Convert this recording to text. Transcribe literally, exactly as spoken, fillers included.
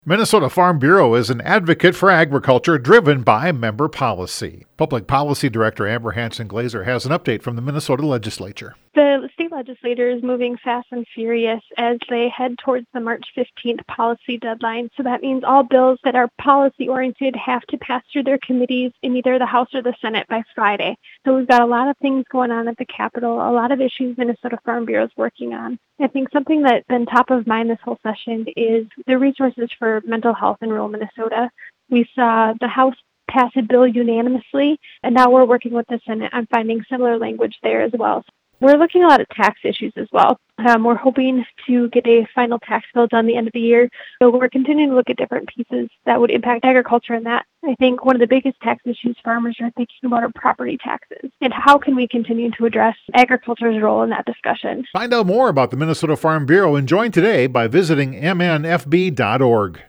Minnesota Farm Bureau is an advocate for agriculture driven by member policy. Public Policy Director Amber Hanson Glazer has an update from the Minnesota legislature. The state legislature is moving fast and furious as they head towards the March fifteenth policy deadline. So that means all bills that are policy-oriented have to pass through their committees in either the House or the Senate by Friday. So we've got a lot of things going on at the Capitol, a lot of issues Minnesota Farm Bureau is working on. I think something that's been top of mind this whole session is the resources for mental health in rural Minnesota. We saw the House pass a bill unanimously, and now we're working with the Senate on finding similar language there as well. We're looking at a lot at tax issues as well. Um, we're hoping to get a final tax bill done the end of the year. So we're continuing to look at different pieces that would impact agriculture in that. I think one of the biggest tax issues farmers are thinking about are property taxes. And how can we continue to address agriculture's role in that discussion? Find out more about the Minnesota Farm Bureau and join today by visiting m n f b dot org.